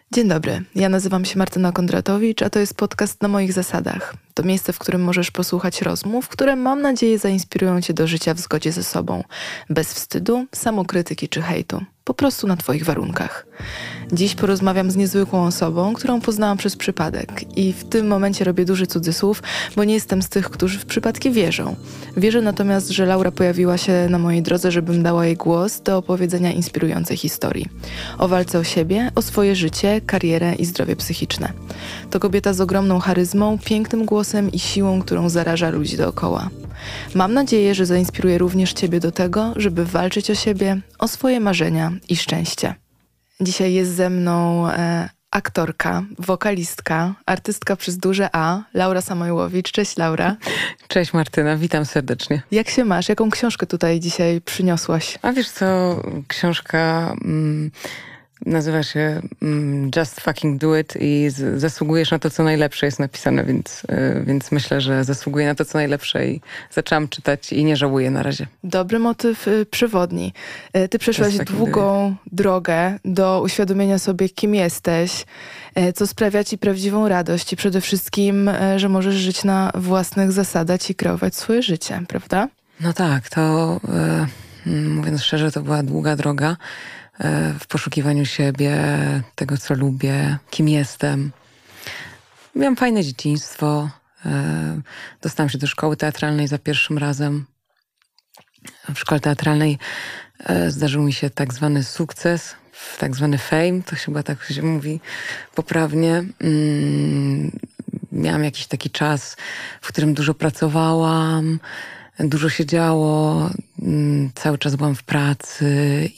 Dzień dobry, ja nazywam się Martyna Kondratowicz, a to jest podcast Na moich zasadach. To miejsce, w którym możesz posłuchać rozmów, które mam nadzieję zainspirują cię do życia w zgodzie ze sobą. Bez wstydu, samokrytyki czy hejtu. Po prostu na twoich warunkach. Dziś porozmawiam z niezwykłą osobą, którą poznałam przez przypadek. I w tym momencie robię duży cudzysłów, bo nie jestem z tych, którzy w przypadki wierzą. Wierzę natomiast, że Laura pojawiła się na mojej drodze, żebym dała jej głos do opowiedzenia inspirującej historii. O walce o siebie, o swoje życie, karierę i zdrowie psychiczne. To kobieta z ogromną charyzmą, pięknym głosem i siłą, którą zaraża ludzi dookoła. Mam nadzieję, że zainspiruje również ciebie do tego, żeby walczyć o siebie, o swoje marzenia i szczęście. Dzisiaj jest ze mną aktorka, wokalistka, artystka przez duże A, Laura Samojłowicz. Cześć Laura. Cześć Martyna, witam serdecznie. Jak się masz? Jaką książkę tutaj dzisiaj przyniosłaś? A wiesz co, książka nazywa się Just Fucking Do It i zasługujesz na to, co najlepsze jest napisane, więc myślę, że zasługuję na to, co najlepsze i zaczęłam czytać i nie żałuję na razie. Dobry motyw przewodni. Ty przeszłaś długą drogę do uświadomienia sobie, kim jesteś, co sprawia ci prawdziwą radość i przede wszystkim, że możesz żyć na własnych zasadach i kreować swoje życie, prawda? No tak, to mówiąc szczerze, to była długa droga w poszukiwaniu siebie, tego co lubię, kim jestem. Miałam fajne dzieciństwo. Dostałam się do szkoły teatralnej za pierwszym razem. W szkole teatralnej zdarzył mi się tak zwany sukces, tak zwany fame, to chyba tak się mówi poprawnie. Miałam jakiś taki czas, w którym dużo pracowałam, dużo się działo, cały czas byłam w pracy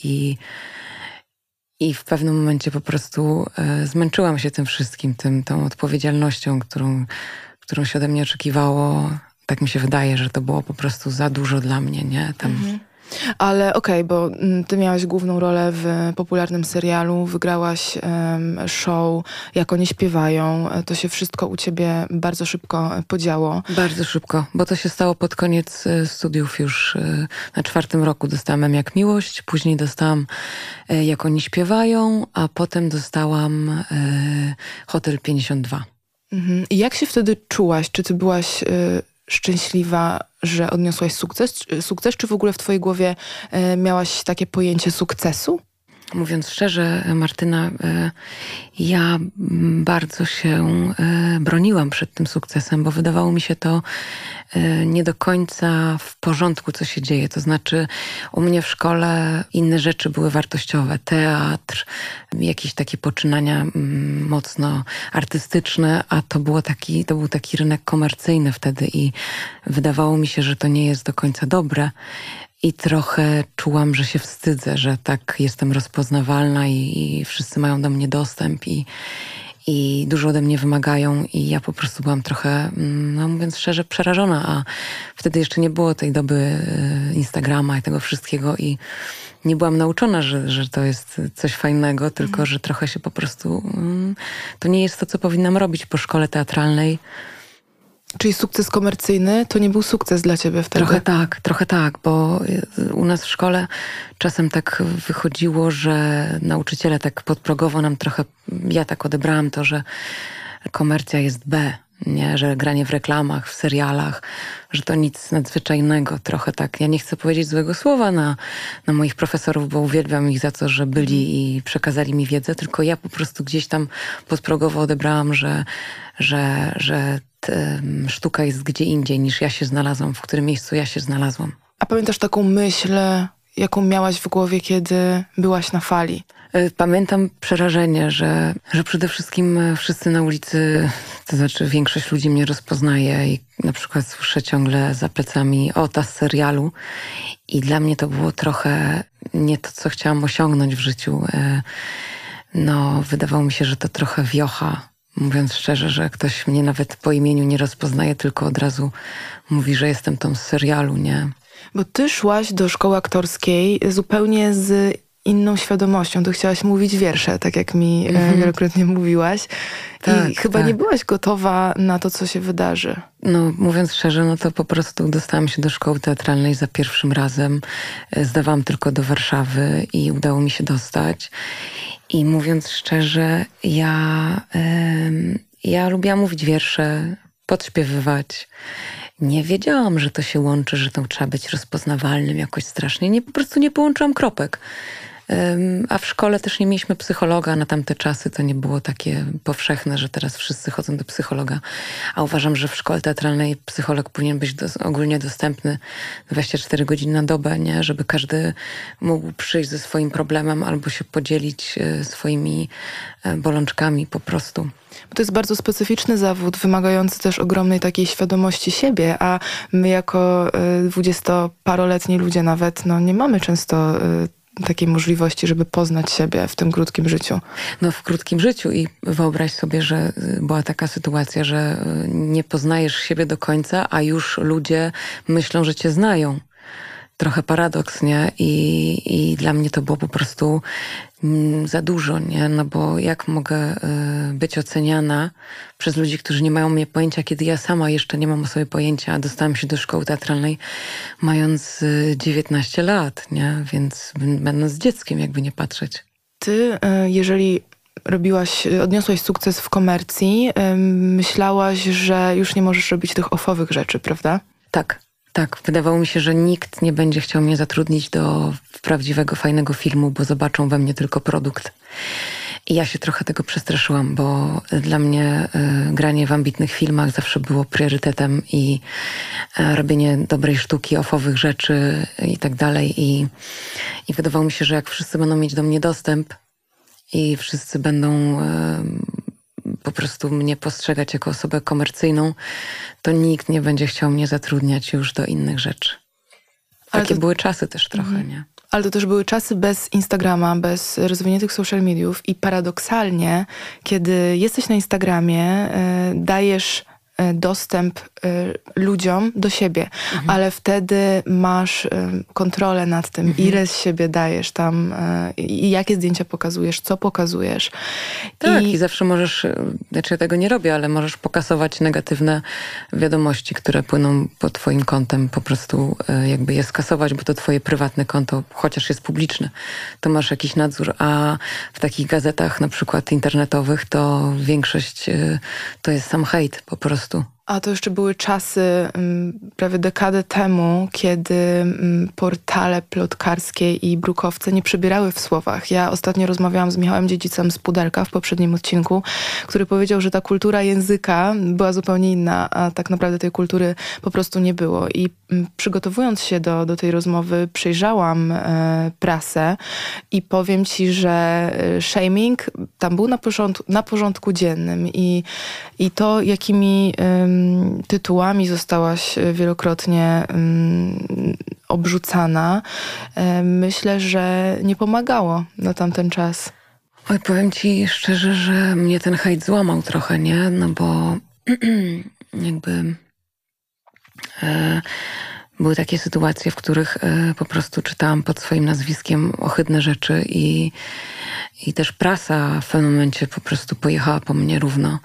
i w pewnym momencie po prostu zmęczyłam się tym wszystkim, tą odpowiedzialnością, którą się ode mnie oczekiwało. Tak mi się wydaje, że to było po prostu za dużo dla mnie, nie? Ale okej, bo ty miałaś główną rolę w popularnym serialu, wygrałaś show Jak oni śpiewają. To się wszystko u ciebie bardzo szybko podziało. Bardzo szybko, bo to się stało pod koniec studiów już na 4. roku. Dostałam Jak miłość, później dostałam Jak oni śpiewają, a potem dostałam Hotel 52. I jak się wtedy czułaś? Czy ty byłaś szczęśliwa, że odniosłaś sukces, czy w ogóle w twojej głowie miałaś takie pojęcie sukcesu? Mówiąc szczerze, Martyna, ja bardzo się broniłam przed tym sukcesem, bo wydawało mi się to nie do końca w porządku, co się dzieje. To znaczy u mnie w szkole inne rzeczy były wartościowe. Teatr, jakieś takie poczynania mocno artystyczne, a to był taki rynek komercyjny wtedy i wydawało mi się, że to nie jest do końca dobre. I trochę czułam, że się wstydzę, że tak jestem rozpoznawalna i wszyscy mają do mnie dostęp i dużo ode mnie wymagają i ja po prostu byłam trochę, no mówiąc szczerze, przerażona, a wtedy jeszcze nie było tej doby Instagrama i tego wszystkiego i nie byłam nauczona, że to jest coś fajnego, tylko że trochę się po prostu, to nie jest to, co powinnam robić po szkole teatralnej. Czyli sukces komercyjny to nie był sukces dla ciebie wtedy? Trochę tak, bo u nas w szkole czasem tak wychodziło, że nauczyciele tak podprogowo nam trochę, ja tak odebrałam to, że komercja jest B, nie? Że granie w reklamach, w serialach, że to nic nadzwyczajnego, trochę tak. Ja nie chcę powiedzieć złego słowa na moich profesorów, bo uwielbiam ich za to, że byli i przekazali mi wiedzę, tylko ja po prostu gdzieś tam podprogowo odebrałam, że sztuka jest gdzie indziej niż ja się znalazłam, w którym miejscu ja się znalazłam. A pamiętasz taką myśl, jaką miałaś w głowie, kiedy byłaś na fali? Pamiętam przerażenie, że przede wszystkim wszyscy na ulicy, to znaczy większość ludzi mnie rozpoznaje i na przykład słyszę ciągle za plecami ta z serialu i dla mnie to było trochę nie to, co chciałam osiągnąć w życiu. No, wydawało mi się, że to trochę wiocha. Mówiąc szczerze, że ktoś mnie nawet po imieniu nie rozpoznaje, tylko od razu mówi, że jestem tą z serialu, nie? Bo ty szłaś do szkoły aktorskiej zupełnie z inną świadomością. Tu chciałaś mówić wiersze, tak jak mi wielokrotnie mówiłaś. Tak, i chyba nie byłaś gotowa na to, co się wydarzy. No, mówiąc szczerze, no to po prostu dostałam się do szkoły teatralnej za pierwszym razem. Zdawałam tylko do Warszawy i udało mi się dostać. I mówiąc szczerze, ja lubiłam mówić wiersze, podśpiewywać. Nie wiedziałam, że to się łączy, że to trzeba być rozpoznawalnym jakoś strasznie. Po prostu nie połączyłam kropek. A w szkole też nie mieliśmy psychologa. Na tamte czasy to nie było takie powszechne, że teraz wszyscy chodzą do psychologa. A uważam, że w szkole teatralnej psycholog powinien być ogólnie dostępny 24 godziny na dobę, nie? Żeby każdy mógł przyjść ze swoim problemem albo się podzielić swoimi bolączkami po prostu. To jest bardzo specyficzny zawód, wymagający też ogromnej takiej świadomości siebie, a my jako 20-paroletni ludzie nawet nie mamy często takiej możliwości, żeby poznać siebie w tym krótkim życiu. No w krótkim życiu i wyobraź sobie, że była taka sytuacja, że nie poznajesz siebie do końca, a już ludzie myślą, że cię znają. Trochę paradoks, nie? I dla mnie to było po prostu za dużo, nie? No bo jak mogę być oceniana przez ludzi, którzy nie mają mnie pojęcia, kiedy ja sama jeszcze nie mam o sobie pojęcia, a dostałam się do szkoły teatralnej mając 19 lat, nie? Więc będąc dzieckiem, jakby nie patrzeć. Ty, jeżeli odniosłaś sukces w komercji, myślałaś, że już nie możesz robić tych ofowych rzeczy, prawda? Tak. Tak, wydawało mi się, że nikt nie będzie chciał mnie zatrudnić do prawdziwego, fajnego filmu, bo zobaczą we mnie tylko produkt. I ja się trochę tego przestraszyłam, bo dla mnie granie w ambitnych filmach zawsze było priorytetem i robienie dobrej sztuki, ofowych rzeczy i tak dalej. I wydawało mi się, że jak wszyscy będą mieć do mnie dostęp i wszyscy będą po prostu mnie postrzegać jako osobę komercyjną, to nikt nie będzie chciał mnie zatrudniać już do innych rzeczy. Takie były czasy też trochę, nie? Ale to też były czasy bez Instagrama, bez rozwiniętych social mediów i paradoksalnie, kiedy jesteś na Instagramie, dajesz dostęp ludziom do siebie, ale wtedy masz kontrolę nad tym, ile z siebie dajesz tam i jakie zdjęcia pokazujesz, co pokazujesz. Tak, i zawsze możesz, znaczy ja tego nie robię, ale możesz pokasować negatywne wiadomości, które płyną pod twoim kontem, po prostu jakby je skasować, bo to twoje prywatne konto, chociaż jest publiczne, to masz jakiś nadzór, a w takich gazetach na przykład internetowych to większość to jest sam hejt po prostu. A to jeszcze były czasy prawie dekadę temu, kiedy portale plotkarskie i brukowce nie przebierały w słowach. Ja ostatnio rozmawiałam z Michałem Dziedzicem z Pudelka w poprzednim odcinku, który powiedział, że ta kultura języka była zupełnie inna, a tak naprawdę tej kultury po prostu nie było. I przygotowując się do tej rozmowy, przejrzałam prasę i powiem ci, że shaming tam był na porządku dziennym i to, jakimi tytułami zostałaś wielokrotnie obrzucana, myślę, że nie pomagało na tamten czas. Oj, powiem ci szczerze, że mnie ten hejt złamał trochę, nie? No bo jakby były takie sytuacje, w których po prostu czytałam pod swoim nazwiskiem ohydne rzeczy i też prasa w pewnym momencie po prostu pojechała po mnie równo.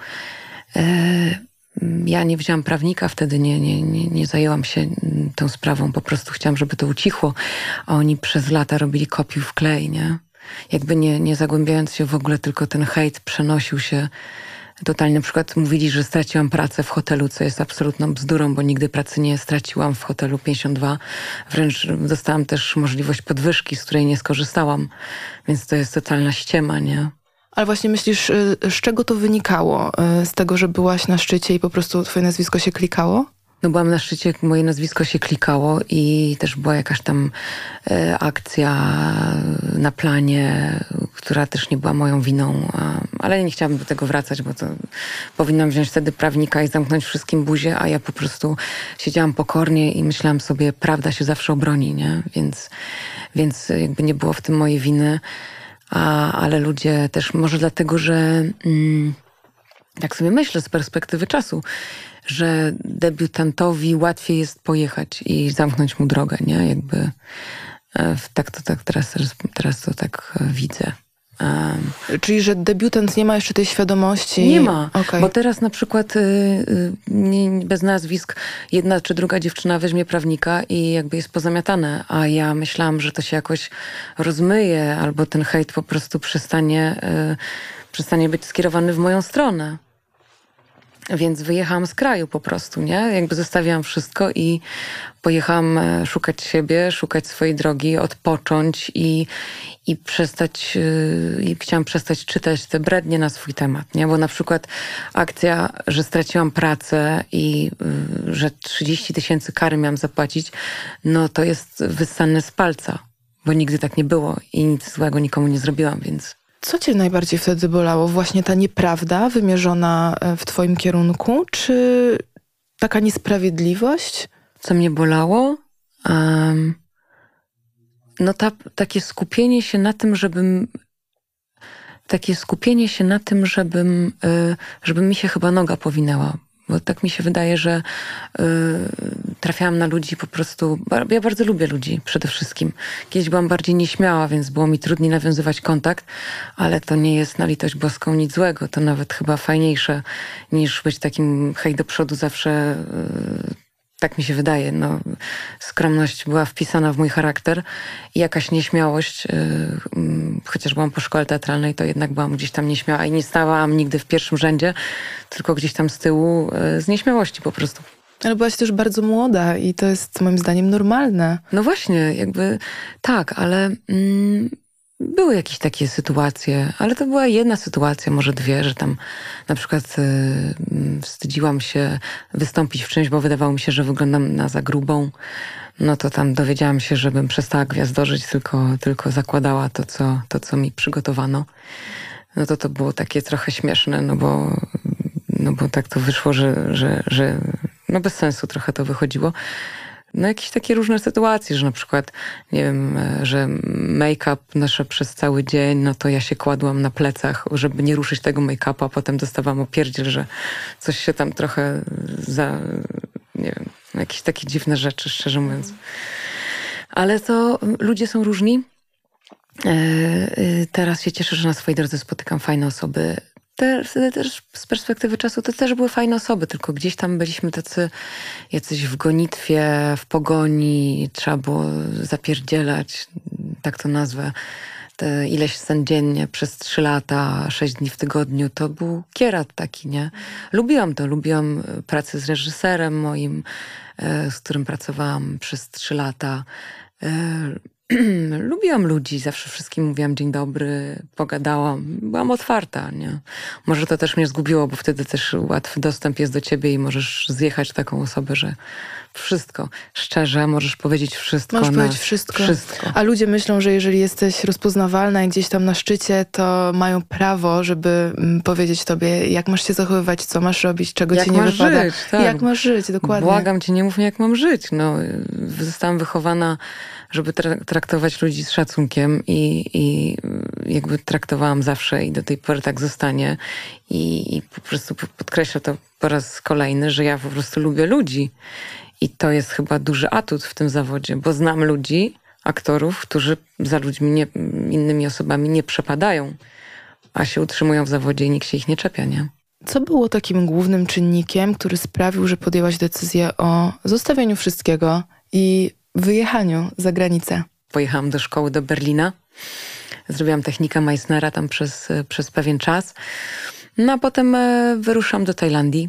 Ja nie wzięłam prawnika wtedy, nie zajęłam się tą sprawą, po prostu chciałam, żeby to ucichło, a oni przez lata robili kopiuj w klej, nie? Jakby nie zagłębiając się w ogóle, tylko ten hejt przenosił się totalnie. Na przykład mówili, że straciłam pracę w hotelu, co jest absolutną bzdurą, bo nigdy pracy nie straciłam w hotelu 52. Wręcz dostałam też możliwość podwyżki, z której nie skorzystałam, więc to jest totalna ściema, nie? Ale właśnie myślisz, z czego to wynikało? Z tego, że byłaś na szczycie i po prostu twoje nazwisko się klikało? No byłam na szczycie, moje nazwisko się klikało i też była jakaś tam akcja na planie, która też nie była moją winą, ale nie chciałabym do tego wracać, bo to powinnam wziąć wtedy prawnika i zamknąć wszystkim buzię, a ja po prostu siedziałam pokornie i myślałam sobie, prawda się zawsze obroni, nie? Więc jakby nie było w tym mojej winy. Ale ludzie też, może dlatego, że tak sobie myślę z perspektywy czasu, że debiutantowi łatwiej jest pojechać i zamknąć mu drogę, nie? Jakby Teraz to tak widzę. Czyli, że debiutant nie ma jeszcze tej świadomości? Nie ma, okay. Bo teraz na przykład bez nazwisk jedna czy druga dziewczyna weźmie prawnika i jakby jest pozamiatane, a ja myślałam, że to się jakoś rozmyje albo ten hejt po prostu przestanie być skierowany w moją stronę. Więc wyjechałam z kraju po prostu, nie? Jakby zostawiłam wszystko i pojechałam szukać siebie, szukać swojej drogi, odpocząć i przestać, i chciałam przestać czytać te brednie na swój temat, nie? Bo na przykład akcja, że straciłam pracę i że 30 000 kary miałam zapłacić, no to jest wyssane z palca, bo nigdy tak nie było i nic złego nikomu nie zrobiłam, więc... Co cię najbardziej wtedy bolało? Właśnie ta nieprawda wymierzona w twoim kierunku, czy taka niesprawiedliwość? Co mnie bolało? No takie skupienie się na tym, żeby mi się chyba noga powinęła. Bo tak mi się wydaje, że trafiałam na ludzi po prostu... Ja bardzo lubię ludzi przede wszystkim. Kiedyś byłam bardziej nieśmiała, więc było mi trudniej nawiązywać kontakt, ale to nie jest na litość boską nic złego. To nawet chyba fajniejsze niż być takim hej do przodu zawsze... Tak mi się wydaje. No, skromność była wpisana w mój charakter i jakaś nieśmiałość, chociaż byłam po szkole teatralnej, to jednak byłam gdzieś tam nieśmiała i nie stałam nigdy w pierwszym rzędzie, tylko gdzieś tam z tyłu z nieśmiałości po prostu. Ale byłaś też bardzo młoda i to jest moim zdaniem normalne. No właśnie, jakby tak, ale... Były jakieś takie sytuacje, ale to była jedna sytuacja, może dwie, że tam na przykład wstydziłam się wystąpić w czymś, bo wydawało mi się, że wyglądam na za grubą. No to tam dowiedziałam się, żebym przestała gwiazdorzyć, tylko zakładała to, co mi przygotowano. No to było takie trochę śmieszne, no bo tak to wyszło, że no bez sensu trochę to wychodziło. No jakieś takie różne sytuacje, że na przykład, nie wiem, że make-up noszę przez cały dzień, no to ja się kładłam na plecach, żeby nie ruszyć tego make-upa, a potem dostawałam opierdziel, że coś się tam trochę nie wiem, jakieś takie dziwne rzeczy, szczerze mówiąc. Ale to ludzie są różni. Teraz się cieszę, że na swojej drodze spotykam fajne osoby. Wtedy też z perspektywy czasu to też były fajne osoby, tylko gdzieś tam byliśmy tacy jacyś w gonitwie, w pogoni, trzeba było zapierdzielać, tak to nazwę, te ileś scen dziennie przez 3 lata, 6 dni w tygodniu, to był kierat taki, nie? Lubiłam pracę z reżyserem moim, z którym pracowałam przez 3 lata. Lubiłam ludzi, zawsze wszystkim mówiłam dzień dobry, pogadałam, byłam otwarta, nie? Może to też mnie zgubiło, bo wtedy też łatwy dostęp jest do ciebie i możesz zjechać taką osobę, że wszystko, szczerze, możesz powiedzieć wszystko. Możesz powiedzieć wszystko. A ludzie myślą, że jeżeli jesteś rozpoznawalna i gdzieś tam na szczycie, to mają prawo, żeby powiedzieć tobie, jak masz się zachowywać, co masz robić, czego ci nie wypada. Żyć, tak. Jak masz żyć, dokładnie. Błagam cię, nie mów mi, jak mam żyć. No, zostałam wychowana, żeby traktować ludzi z szacunkiem i jakby traktowałam zawsze i do tej pory tak zostanie. I po prostu podkreślę to po raz kolejny, że ja po prostu lubię ludzi. I to jest chyba duży atut w tym zawodzie, bo znam ludzi, aktorów, którzy za ludźmi, innymi osobami nie przepadają, a się utrzymują w zawodzie i nikt się ich nie czepia, nie? Co było takim głównym czynnikiem, który sprawił, że podjęłaś decyzję o zostawieniu wszystkiego i wyjechaniu za granicę? Pojechałam do szkoły do Berlina. Zrobiłam technikę Meissnera tam przez pewien czas. No a potem wyruszam do Tajlandii.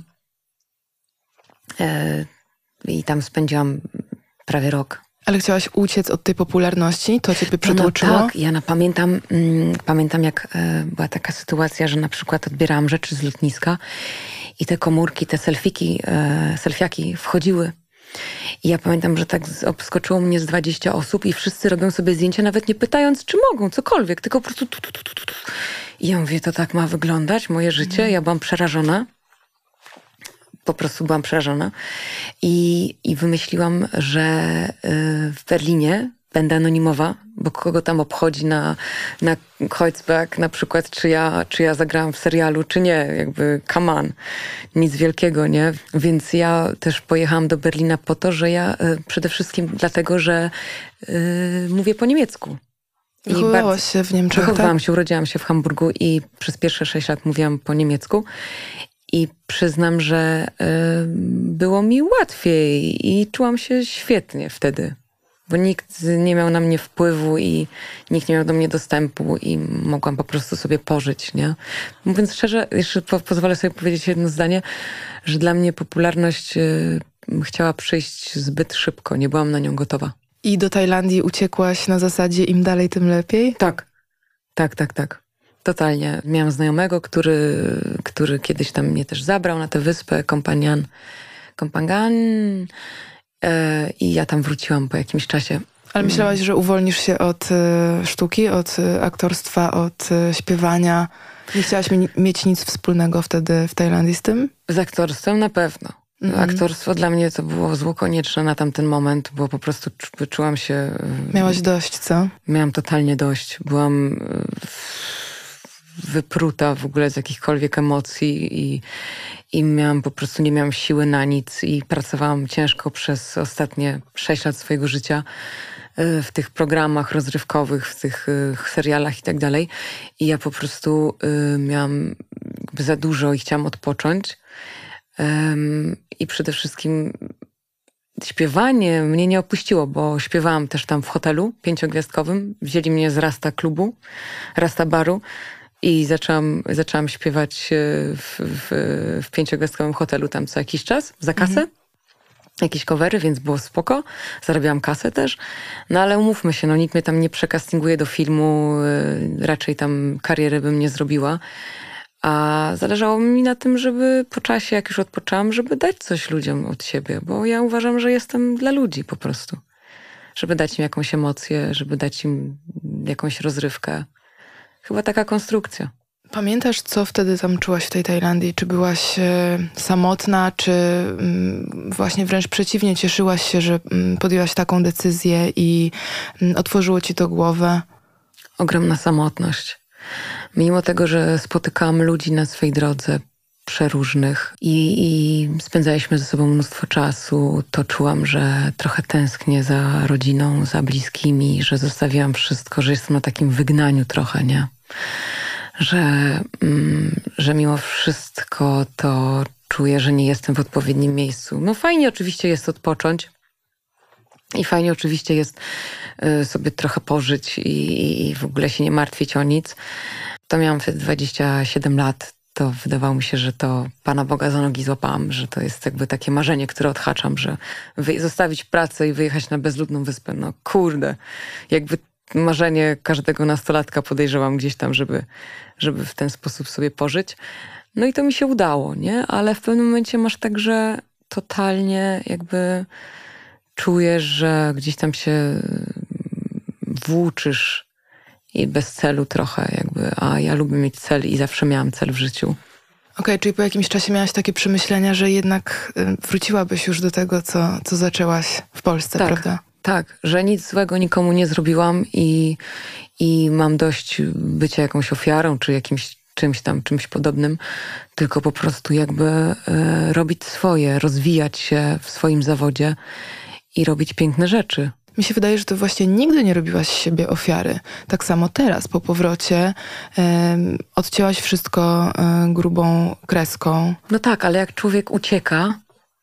I tam spędziłam prawie rok. Ale chciałaś uciec od tej popularności? To ciebie przytłoczyło? No tak, ja pamiętam jak była taka sytuacja, że na przykład odbierałam rzeczy z lotniska i te komórki, te selfiaki wchodziły. I ja pamiętam, że tak obskoczyło mnie z 20 osób i wszyscy robią sobie zdjęcia, nawet nie pytając, czy mogą, cokolwiek, tylko po prostu I ja mówię, to tak ma wyglądać moje życie? Ja byłam przerażona. Po prostu byłam przerażona i wymyśliłam, że w Berlinie będę anonimowa, bo kogo tam obchodzi na Kreuzberg na przykład, czy ja zagrałam w serialu, czy nie, jakby come on, nic wielkiego, nie? Więc ja też pojechałam do Berlina po to, że ja przede wszystkim dlatego, że mówię po niemiecku. Wychowałaś się w Niemczech, Wychowałam tak? się, urodziłam się w Hamburgu i przez pierwsze 6 lat mówiłam po niemiecku. I przyznam, że było mi łatwiej i czułam się świetnie wtedy. Bo nikt nie miał na mnie wpływu i nikt nie miał do mnie dostępu i mogłam po prostu sobie pożyć, nie? Mówiąc szczerze, jeszcze pozwolę sobie powiedzieć jedno zdanie, że dla mnie popularność chciała przyjść zbyt szybko. Nie byłam na nią gotowa. I do Tajlandii uciekłaś na zasadzie im dalej, tym lepiej? Tak. Totalnie. Miałam znajomego, który kiedyś tam mnie też zabrał na tę wyspę, Kompangan. I ja tam wróciłam po jakimś czasie. Ale myślałaś, że uwolnisz się od sztuki, od aktorstwa, od śpiewania? Nie chciałaś mieć nic wspólnego wtedy w Tajlandii z tym? Z aktorstwem na pewno. Aktorstwo dla mnie to było zło konieczne na tamten moment, bo po prostu czułam się... Miałaś dość, co? Miałam totalnie dość. Byłam wypruta w ogóle z jakichkolwiek emocji i po prostu nie miałam siły na nic i pracowałam ciężko przez ostatnie 6 lat swojego życia w tych programach rozrywkowych, w tych serialach i tak dalej. I ja po prostu miałam za dużo i chciałam odpocząć. I przede wszystkim śpiewanie mnie nie opuściło, bo śpiewałam też tam w hotelu 5-gwiazdkowym. Wzięli mnie z Rasta klubu, Rasta baru i zaczęłam śpiewać w 5-gwiazdkowym hotelu tam co jakiś czas za kasę. Jakieś covery, więc było spoko. Zarabiałam kasę też. No ale umówmy się, nikt mnie tam nie przekastinguje do filmu. Raczej tam kariery bym nie zrobiła. A zależało mi na tym, żeby po czasie, jak już odpoczęłam, żeby dać coś ludziom od siebie. Bo ja uważam, że jestem dla ludzi po prostu. Żeby dać im jakąś emocję, żeby dać im jakąś rozrywkę. Chyba taka konstrukcja. Pamiętasz, co wtedy tam czułaś w tej Tajlandii? Czy byłaś samotna, czy właśnie wręcz przeciwnie, cieszyłaś się, że podjęłaś taką decyzję i otworzyło ci to głowę? Ogromna samotność. Mimo tego, że spotykałam ludzi na swej drodze przeróżnych i spędzaliśmy ze sobą mnóstwo czasu, to czułam, że trochę tęsknię za rodziną, za bliskimi, że zostawiłam wszystko, że jestem na takim wygnaniu trochę, nie? Że mimo wszystko to czuję, że nie jestem w odpowiednim miejscu. No fajnie oczywiście jest odpocząć i fajnie oczywiście jest sobie trochę pożyć i w ogóle się nie martwić o nic. To miałam wtedy 27 lat. To wydawało mi się, że to Pana Boga za nogi złapałam, że to jest jakby takie marzenie, które odhaczam, że zostawić pracę i wyjechać na bezludną wyspę. No kurde, jakby marzenie każdego nastolatka podejrzewam gdzieś tam, żeby w ten sposób sobie pożyć. No i to mi się udało, nie? Ale w pewnym momencie masz tak, że totalnie jakby czujesz, że gdzieś tam się włóczysz i bez celu trochę jakby, a ja lubię mieć cel i zawsze miałam cel w życiu. Okej, czyli po jakimś czasie miałaś takie przemyślenia, że jednak wróciłabyś już do tego, co zaczęłaś w Polsce, tak, prawda? Tak, że nic złego nikomu nie zrobiłam i mam dość bycia jakąś ofiarą, czy jakimś czymś podobnym, tylko po prostu jakby robić swoje, rozwijać się w swoim zawodzie i robić piękne rzeczy. Mi się wydaje, że ty właśnie nigdy nie robiłaś z siebie ofiary. Tak samo teraz, po powrocie, odcięłaś wszystko grubą kreską. No tak, ale jak człowiek ucieka,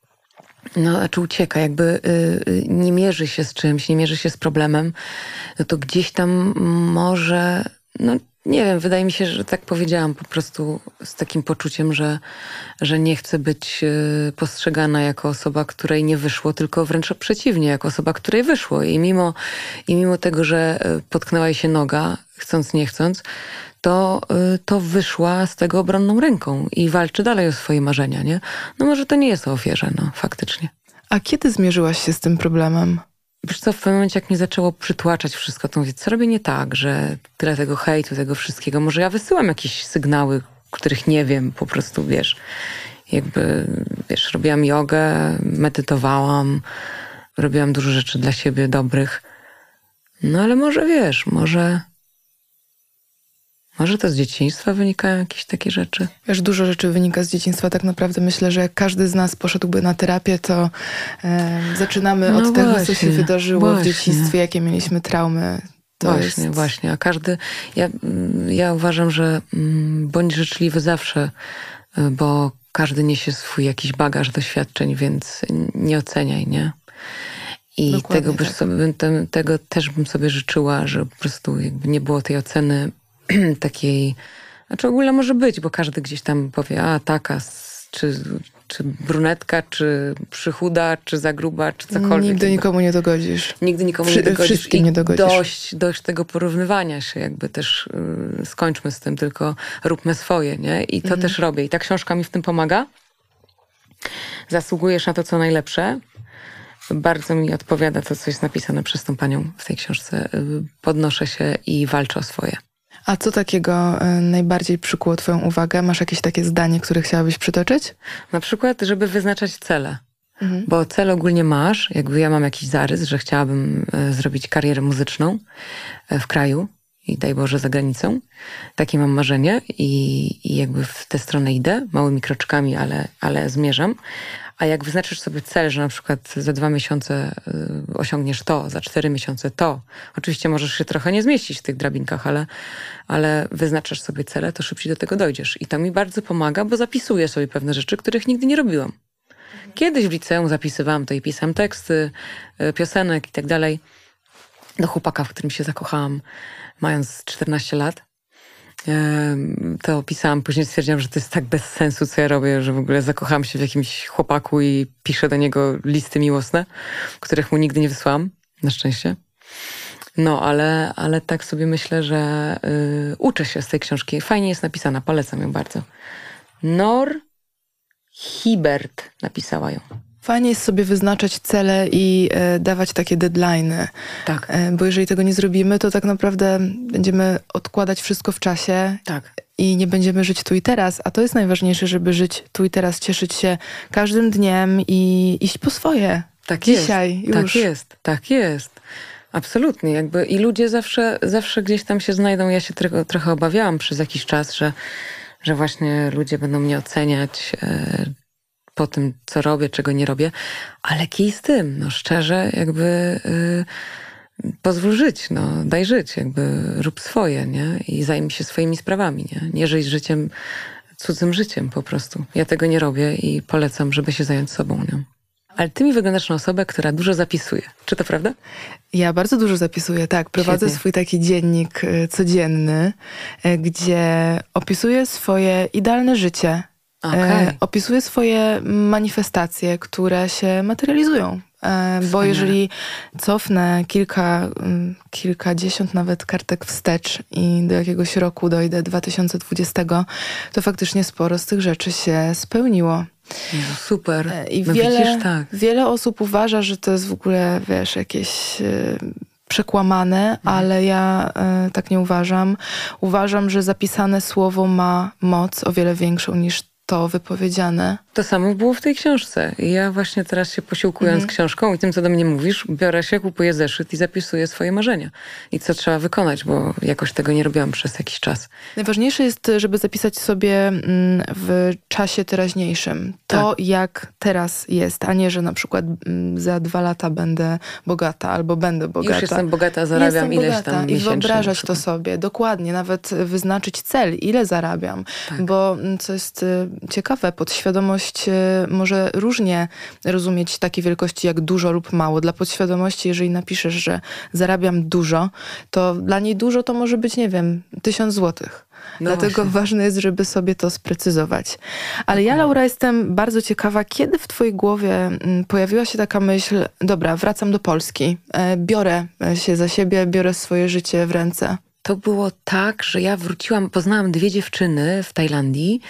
jakby nie mierzy się z czymś, nie mierzy się z problemem, no to gdzieś tam może, nie wiem, wydaje mi się, że tak powiedziałam po prostu z takim poczuciem, że nie chcę być postrzegana jako osoba, której nie wyszło, tylko wręcz przeciwnie, jako osoba, której wyszło. I mimo tego, że potknęła jej się noga, chcąc, nie chcąc, to wyszła z tego obronną ręką i walczy dalej o swoje marzenia, nie? No może to nie jest o ofierze, faktycznie. A kiedy zmierzyłaś się z tym problemem? Wiesz co, w pewnym momencie, jak mnie zaczęło przytłaczać wszystko, to mówię, co robię nie tak, że tyle tego hejtu, tego wszystkiego. Może ja wysyłam jakieś sygnały, których nie wiem, po prostu, robiłam jogę, medytowałam, robiłam dużo rzeczy dla siebie dobrych, No ale może wiesz, może to z dzieciństwa wynikają jakieś takie rzeczy? Wiesz, dużo rzeczy wynika z dzieciństwa. Tak naprawdę myślę, że jak każdy z nas poszedłby na terapię, to zaczynamy od tego, co się wydarzyło w dzieciństwie, jakie mieliśmy traumy. Właśnie. A każdy... Ja uważam, że bądź życzliwy zawsze, bo każdy niesie swój jakiś bagaż doświadczeń, więc nie oceniaj, nie? I tego też bym sobie życzyła, że po prostu jakby nie było tej oceny takiej, znaczy ogólnie może być, bo każdy gdzieś tam powie, a taka, czy brunetka, czy przychuda, czy za gruba, czy cokolwiek. Nigdy nikomu nie dogodzisz. Nigdy nikomu nie dogodzisz. Wszystkim nie dogodzisz. Dość tego porównywania się, jakby też skończmy z tym, tylko róbmy swoje, nie? I to też robię. I ta książka mi w tym pomaga. Zasługujesz na to, co najlepsze. Bardzo mi odpowiada to, co jest napisane przez tą panią w tej książce. Podnoszę się i walczę o swoje. A co takiego najbardziej przykuło twoją uwagę? Masz jakieś takie zdanie, które chciałabyś przytoczyć? Na przykład, żeby wyznaczać cele. Bo cel ogólnie masz, jakby ja mam jakiś zarys, że chciałabym zrobić karierę muzyczną w kraju i daj Boże za granicą. Takie mam marzenie i jakby w tę stronę idę, małymi kroczkami, ale zmierzam. A jak wyznaczysz sobie cel, że na przykład za 2 miesiące osiągniesz to, za 4 miesiące to. Oczywiście możesz się trochę nie zmieścić w tych drabinkach, ale wyznaczasz sobie cele, to szybciej do tego dojdziesz. I to mi bardzo pomaga, bo zapisuję sobie pewne rzeczy, których nigdy nie robiłam. Kiedyś w liceum zapisywałam to i pisałam teksty, piosenek i tak dalej. Do chłopaka, w którym się zakochałam, mając 14 lat. To pisałam, później stwierdziłam, że to jest tak bez sensu, co ja robię, że w ogóle zakochałam się w jakimś chłopaku i piszę do niego listy miłosne, których mu nigdy nie wysłałam, na szczęście. No, ale tak sobie myślę, że uczę się z tej książki. Fajnie jest napisana, polecam ją bardzo. Nor Hibert napisała ją. Fajnie jest sobie wyznaczać cele i dawać takie deadline'y. Tak. Bo jeżeli tego nie zrobimy, to tak naprawdę będziemy odkładać wszystko w czasie. Tak. I nie będziemy żyć tu i teraz. A to jest najważniejsze, żeby żyć tu i teraz, cieszyć się każdym dniem i iść po swoje. Tak dzisiaj jest. już. Tak jest. Absolutnie. Jakby i ludzie zawsze gdzieś tam się znajdą. Ja się trochę obawiałam przez jakiś czas, że właśnie ludzie będą mnie oceniać po tym, co robię, czego nie robię, ale kij z tym, no szczerze, jakby pozwól żyć, no daj żyć, jakby rób swoje, nie? I zajmij się swoimi sprawami, nie? Nie żyj życiem, cudzym życiem po prostu. Ja tego nie robię i polecam, żeby się zająć sobą, nie? Ale ty mi wyglądasz na osobę, która dużo zapisuje. Czy to prawda? Ja bardzo dużo zapisuję, tak. Prowadzę Świetnie. swój taki dziennik codzienny, gdzie opisuję swoje idealne życie. Okay. Opisuję swoje manifestacje, które się materializują. Bo jeżeli cofnę kilkadziesiąt nawet kartek wstecz i do jakiegoś roku dojdę 2020, to faktycznie sporo z tych rzeczy się spełniło. Jezu, super. I no widzisz, tak. wiele osób uważa, że to jest w ogóle, wiesz, jakieś przekłamane, ale ja tak nie uważam. Uważam, że zapisane słowo ma moc o wiele większą niż to wypowiedziane. To samo było w tej książce. I ja właśnie teraz się posiłkując książką i tym, co do mnie mówisz, biorę się, kupuję zeszyt i zapisuję swoje marzenia. I co trzeba wykonać, bo jakoś tego nie robiłam przez jakiś czas. Najważniejsze jest, żeby zapisać sobie w czasie teraźniejszym to, jak teraz jest, a nie, że na przykład za 2 lata będę bogata albo będę bogata. Już jestem bogata, zarabiam ileś tam miesięcznie. I wyobrażać to sobie, dokładnie, nawet wyznaczyć cel, ile zarabiam. Tak. Bo co jest ciekawe, podświadomość może różnie rozumieć takie wielkości jak dużo lub mało. Dla podświadomości, jeżeli napiszesz, że zarabiam dużo, to dla niej dużo to może być, nie wiem, 1000 złotych. No Dlatego właśnie. ważne jest, żeby sobie to sprecyzować. Ale ja, Laura, jestem bardzo ciekawa, kiedy w twojej głowie pojawiła się taka myśl, dobra, wracam do Polski, biorę się za siebie, biorę swoje życie w ręce. To było tak, że ja wróciłam, poznałam 2 dziewczyny w Tajlandii,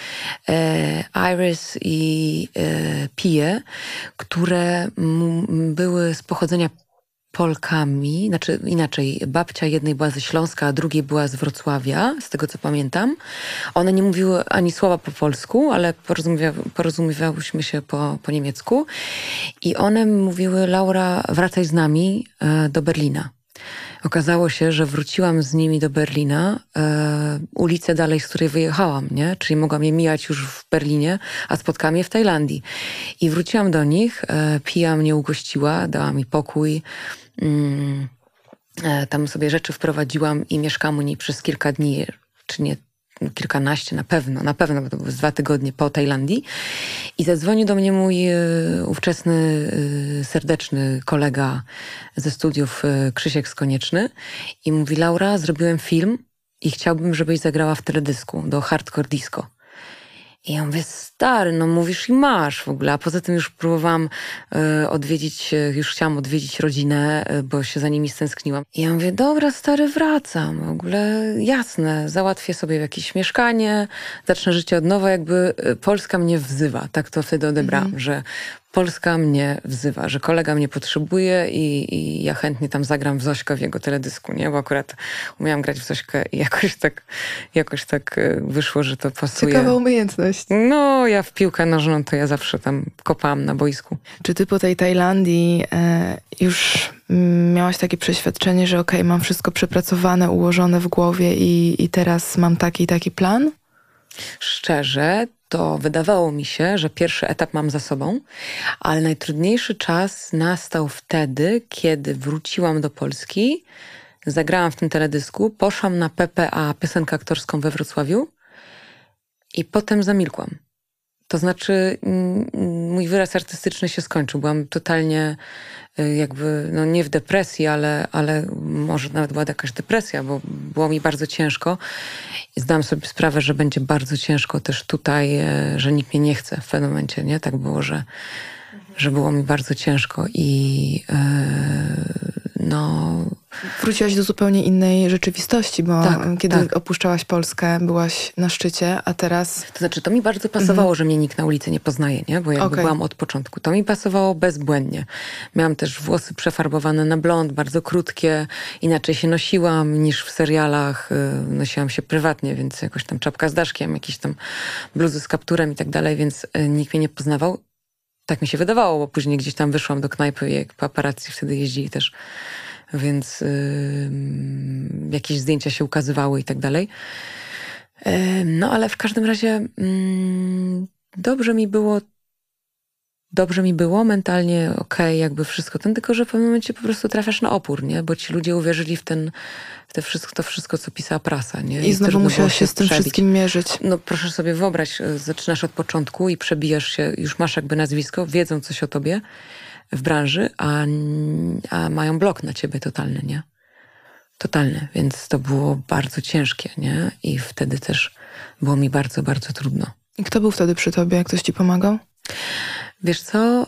Iris i Pie, które były z pochodzenia Polkami, znaczy inaczej, babcia jednej była ze Śląska, a drugiej była z Wrocławia, z tego co pamiętam. One nie mówiły ani słowa po polsku, ale porozumiewałyśmy się po niemiecku i one mówiły, Laura, wracaj z nami do Berlina. Okazało się, że wróciłam z nimi do Berlina, ulicę dalej, z której wyjechałam, nie? Czyli mogłam je mijać już w Berlinie, a spotkałam je w Tajlandii. I wróciłam do nich, Pia mnie ugościła, dała mi pokój, tam sobie rzeczy wprowadziłam i mieszkałam u niej przez kilka dni, czy nie, kilkanaście na pewno, bo to było 2 tygodnie po Tajlandii. I zadzwonił do mnie mój ówczesny, serdeczny kolega ze studiów, Krzysiek Skonieczny, i mówi: Laura, zrobiłem film i chciałbym, żebyś zagrała w teledysku do Hardcore Disco. I ja mówię: stary, no mówisz i masz w ogóle. A poza tym już próbowałam już chciałam odwiedzić rodzinę, bo się za nimi stęskniłam. I ja mówię: dobra, stary, wracam. W ogóle jasne, załatwię sobie jakieś mieszkanie, zacznę życie od nowa, jakby Polska mnie wzywa. Tak to wtedy odebrałam, że Polska mnie wzywa, że kolega mnie potrzebuje i ja chętnie tam zagram w Zośkę w jego teledysku, nie? Bo akurat umiałam grać w Zośkę i jakoś tak wyszło, że to pasuje. Ciekawa umiejętność. No, ja w piłkę nożną to ja zawsze tam kopałam na boisku. Czy ty po tej Tajlandii już miałaś takie przeświadczenie, że okej, mam wszystko przepracowane, ułożone w głowie i teraz mam taki i taki plan? Szczerze, to wydawało mi się, że pierwszy etap mam za sobą, ale najtrudniejszy czas nastał wtedy, kiedy wróciłam do Polski, zagrałam w tym teledysku, poszłam na PPA, piosenkę aktorską we Wrocławiu, i potem zamilkłam. To znaczy mój wyraz artystyczny się skończył. Byłam totalnie jakby, no nie w depresji, ale może nawet była jakaś depresja, bo było mi bardzo ciężko. Zdałam sobie sprawę, że będzie bardzo ciężko też tutaj, że nikt mnie nie chce w pewnym momencie, nie? Tak było, że było mi bardzo ciężko i no... Wróciłaś do zupełnie innej rzeczywistości, bo kiedy opuszczałaś Polskę, byłaś na szczycie, a teraz... To znaczy, to mi bardzo pasowało, że mnie nikt na ulicy nie poznaje, nie? Bo jakby byłam od początku. To mi pasowało bezbłędnie. Miałam też włosy przefarbowane na blond, bardzo krótkie. Inaczej się nosiłam niż w serialach. Nosiłam się prywatnie, więc jakoś tam czapka z daszkiem, jakieś tam bluzy z kapturem i tak dalej, więc nikt mnie nie poznawał. Tak mi się wydawało, bo później gdzieś tam wyszłam do knajpy, jak paparazzi wtedy jeździli też, więc jakieś zdjęcia się ukazywały i tak dalej. No ale w każdym razie dobrze mi było mentalnie, jakby wszystko tylko że w pewnym momencie po prostu trafiasz na opór, nie? Bo ci ludzie uwierzyli w to wszystko, co pisała prasa, nie? I znowu musiałaś się z tym wszystkim mierzyć. No proszę sobie wyobraź, zaczynasz od początku i przebijasz się, już masz jakby nazwisko, wiedzą coś o tobie w branży, a mają blok na ciebie totalny, nie? Totalny, więc to było bardzo ciężkie, nie? I wtedy też było mi bardzo, bardzo trudno. I kto był wtedy przy tobie? Jak ktoś ci pomagał? Wiesz co?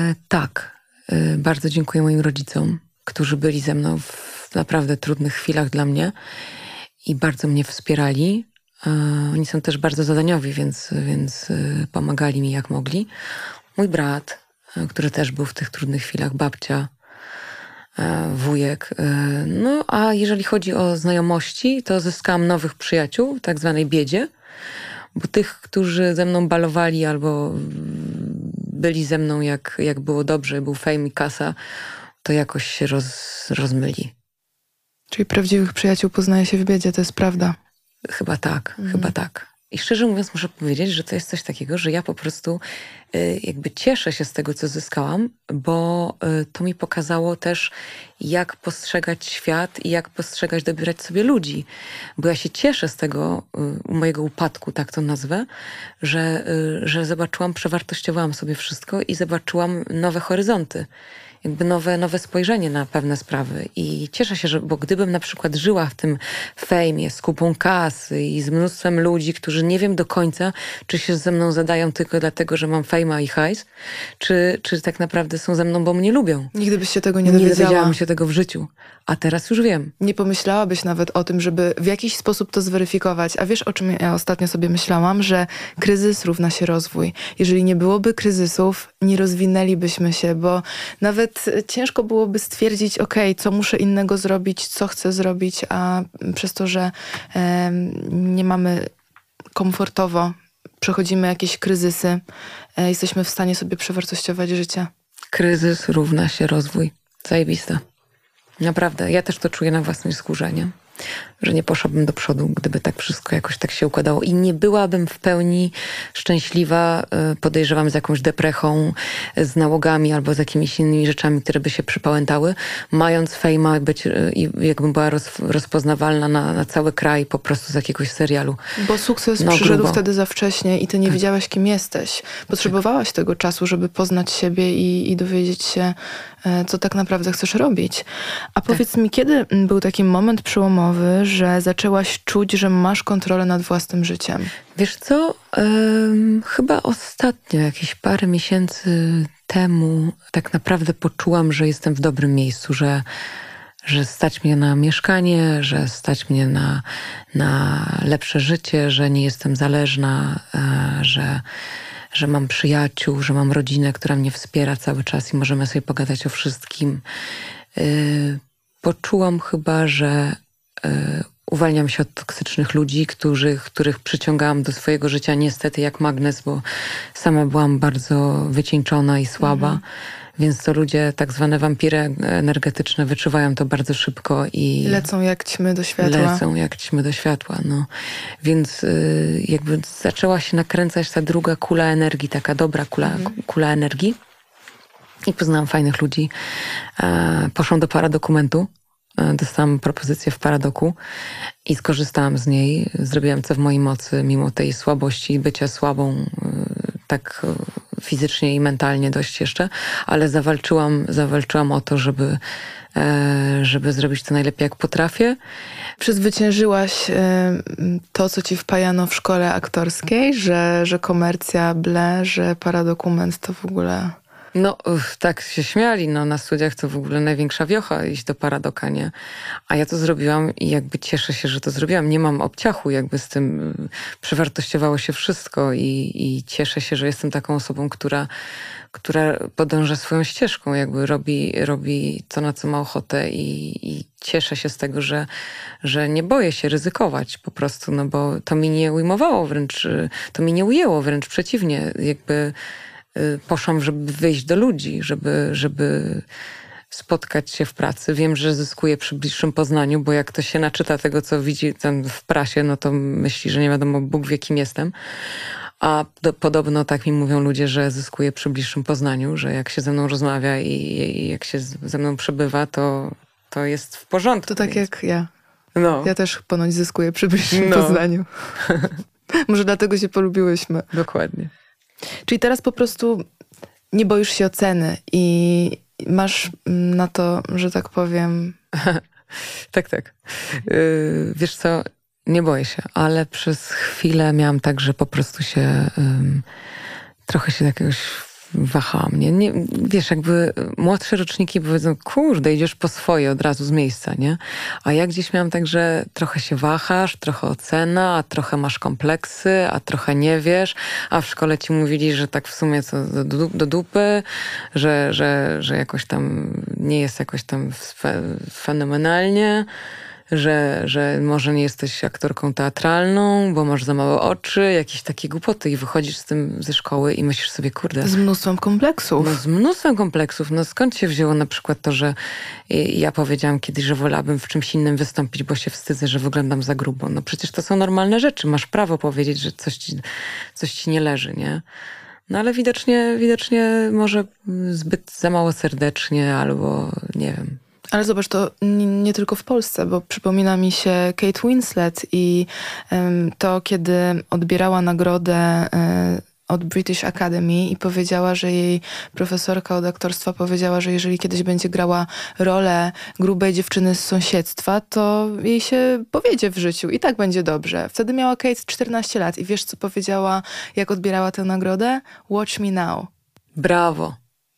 Bardzo dziękuję moim rodzicom, którzy byli ze mną w naprawdę trudnych chwilach dla mnie i bardzo mnie wspierali. Oni są też bardzo zadaniowi, więc pomagali mi jak mogli. Mój brat, który też był w tych trudnych chwilach, babcia, wujek. No a jeżeli chodzi o znajomości, to zyskałam nowych przyjaciół w tak zwanej biedzie, bo tych, którzy ze mną balowali albo byli ze mną jak było dobrze, był fame i kasa, to jakoś się rozmyli. Czyli prawdziwych przyjaciół poznaje się w biedzie, to jest prawda. Chyba tak, chyba tak. I szczerze mówiąc muszę powiedzieć, że to jest coś takiego, że ja po prostu jakby cieszę się z tego, co zyskałam, bo to mi pokazało też, jak postrzegać świat i jak postrzegać, dobierać sobie ludzi. Bo ja się cieszę z tego mojego upadku, tak to nazwę, że zobaczyłam, przewartościowałam sobie wszystko i zobaczyłam nowe horyzonty. Jakby nowe spojrzenie na pewne sprawy. I cieszę się, bo gdybym na przykład żyła w tym fejmie z kupą kasy i z mnóstwem ludzi, którzy nie wiem do końca, czy się ze mną zadają tylko dlatego, że mam fejma i hajs, czy tak naprawdę są ze mną, bo mnie lubią. Nigdy byś się tego nie dowiedziała. Nie dowiedziałam się tego w życiu. A teraz już wiem. Nie pomyślałabyś nawet o tym, żeby w jakiś sposób to zweryfikować. A wiesz, o czym ja ostatnio sobie myślałam? Że kryzys równa się rozwój. Jeżeli nie byłoby kryzysów, nie rozwinęlibyśmy się, bo nawet ciężko byłoby stwierdzić, co muszę innego zrobić, co chcę zrobić, a przez to, że nie mamy komfortowo, przechodzimy jakieś kryzysy, jesteśmy w stanie sobie przewartościować życie. Kryzys równa się rozwój. Zajebiste. Naprawdę. Ja też to czuję na własnej skórze, nie? Że nie poszłabym do przodu, gdyby tak wszystko jakoś tak się układało. I nie byłabym w pełni szczęśliwa, podejrzewam, z jakąś deprechą, z nałogami albo z jakimiś innymi rzeczami, które by się przypałętały, mając fejma i jakbym była rozpoznawalna na cały kraj po prostu z jakiegoś serialu. Bo sukces przyszedł wtedy za wcześnie i ty nie wiedziałaś, kim jesteś. Potrzebowałaś tego czasu, żeby poznać siebie i dowiedzieć się, co tak naprawdę chcesz robić. A powiedz mi, kiedy był taki moment przełomowy, że zaczęłaś czuć, że masz kontrolę nad własnym życiem? Wiesz co? Chyba ostatnio, jakieś parę miesięcy temu, tak naprawdę poczułam, że jestem w dobrym miejscu, że stać mnie na mieszkanie, że stać mnie na lepsze życie, że nie jestem zależna, że mam przyjaciół, że mam rodzinę, która mnie wspiera cały czas i możemy sobie pogadać o wszystkim. Poczułam chyba, że uwalniam się od toksycznych ludzi, których przyciągałam do swojego życia niestety jak magnes, bo sama byłam bardzo wycieńczona i słaba. Więc to ludzie, tak zwane wampiry energetyczne, wyczuwają to bardzo szybko i... Lecą jak ćmy do światła. Lecą jak ćmy do światła, no. Więc jakby zaczęła się nakręcać ta druga kula energii, taka dobra kula energii. I poznałam fajnych ludzi. Poszłam do paradokumentu. Dostałam propozycję w Paradoku i skorzystałam z niej. Zrobiłam co w mojej mocy, mimo tej słabości, bycia słabą, tak fizycznie i mentalnie dość jeszcze, ale zawalczyłam o to, żeby zrobić to najlepiej jak potrafię. Przezwyciężyłaś to, co ci wpajano w szkole aktorskiej, że komercja ble, że paradokument to w ogóle... No, tak się śmiali, no na studiach to w ogóle największa wiocha iść do Paradoka, nie? A ja to zrobiłam i jakby cieszę się, że to zrobiłam. Nie mam obciachu jakby z tym, przewartościowało się wszystko i cieszę się, że jestem taką osobą, która podąża swoją ścieżką, jakby robi to, na co ma ochotę i cieszę się z tego, że nie boję się ryzykować po prostu, no bo to mi nie ujmowało wręcz, to mi nie ujęło, wręcz przeciwnie, jakby poszłam, żeby wyjść do ludzi, żeby spotkać się w pracy. Wiem, że zyskuję przy bliższym poznaniu, bo jak ktoś się naczyta tego, co widzi tam w prasie, no to myśli, że nie wiadomo, Bóg wie, kim jestem. A podobno tak mi mówią ludzie, że zyskuję przy bliższym poznaniu, że jak się ze mną rozmawia i jak się ze mną przebywa, to jest w porządku. To tak więc. Jak ja. No. Ja też ponoć zyskuję przy bliższym poznaniu. Może dlatego się polubiłyśmy. Dokładnie. Czyli teraz po prostu nie boisz się oceny i masz na to, że tak powiem... Tak. Wiesz co, nie boję się, ale przez chwilę miałam tak, że po prostu się trochę się jakiegoś wahałam. Nie, wiesz, jakby młodsze roczniki powiedzą, kurde, idziesz po swoje od razu z miejsca, nie? A ja gdzieś miałam tak, że trochę się wahasz, trochę ocena, a trochę masz kompleksy, a trochę nie wiesz, a w szkole ci mówili, że tak w sumie co do dupy, że jakoś tam nie jest jakoś tam fenomenalnie, że może nie jesteś aktorką teatralną, bo masz za małe oczy, jakieś takie głupoty i wychodzisz z tym ze szkoły i myślisz sobie, kurde... Z mnóstwem kompleksów. No z mnóstwem kompleksów. No skąd się wzięło na przykład to, że ja powiedziałam kiedyś, że wolałabym w czymś innym wystąpić, bo się wstydzę, że wyglądam za grubo. No przecież to są normalne rzeczy. Masz prawo powiedzieć, że coś ci nie leży, nie? No ale widocznie może zbyt za mało serdecznie albo nie wiem... Ale zobacz, to nie tylko w Polsce, bo przypomina mi się Kate Winslet i to, kiedy odbierała nagrodę od British Academy i powiedziała, że jej profesorka od aktorstwa powiedziała, że jeżeli kiedyś będzie grała rolę grubej dziewczyny z sąsiedztwa, to jej się powiedzie w życiu i tak będzie dobrze. Wtedy miała Kate 14 lat i wiesz, co powiedziała, jak odbierała tę nagrodę? Watch me now. Brawo.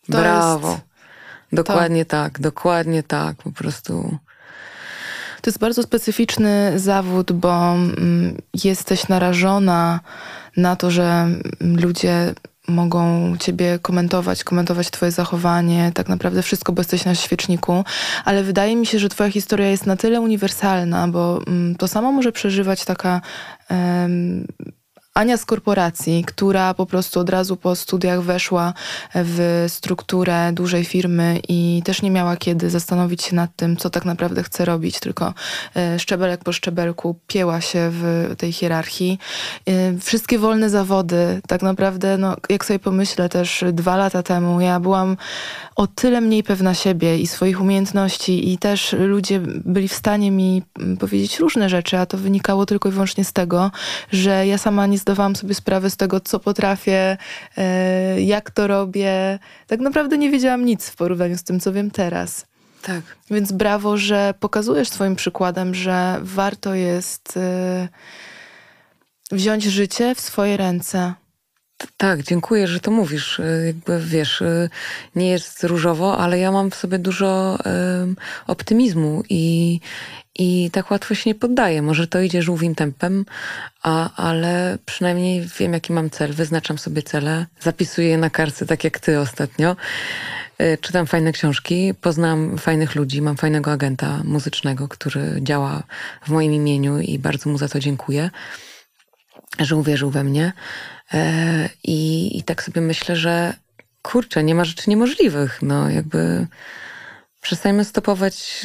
Dokładnie tak, po prostu. To jest bardzo specyficzny zawód, bo jesteś narażona na to, że ludzie mogą ciebie komentować twoje zachowanie, tak naprawdę wszystko, bo jesteś na świeczniku, ale wydaje mi się, że twoja historia jest na tyle uniwersalna, bo to samo może przeżywać taka Ania z korporacji, która po prostu od razu po studiach weszła w strukturę dużej firmy i też nie miała kiedy zastanowić się nad tym, co tak naprawdę chce robić, tylko szczebelek po szczebelku pieła się w tej hierarchii. Wszystkie wolne zawody, tak naprawdę, no, jak sobie pomyślę też 2 lata temu, ja byłam o tyle mniej pewna siebie i swoich umiejętności i też ludzie byli w stanie mi powiedzieć różne rzeczy, a to wynikało tylko i wyłącznie z tego, że ja sama nie zdawałam sobie sprawy z tego, co potrafię, jak to robię. Tak naprawdę nie wiedziałam nic w porównaniu z tym, co wiem teraz. Tak. Więc brawo, że pokazujesz swoim przykładem, że warto jest wziąć życie w swoje ręce. Tak, dziękuję, że to mówisz. Jakby wiesz, nie jest różowo, ale ja mam w sobie dużo optymizmu i tak łatwo się nie poddaję. Może to idzie żółwim tempem, ale przynajmniej wiem, jaki mam cel. Wyznaczam sobie cele, zapisuję je na kartce, tak jak ty ostatnio. Czytam fajne książki, poznam fajnych ludzi, mam fajnego agenta muzycznego, który działa w moim imieniu i bardzo mu za to dziękuję, że uwierzył we mnie. I tak sobie myślę, że kurczę, nie ma rzeczy niemożliwych. No jakby przestańmy stopować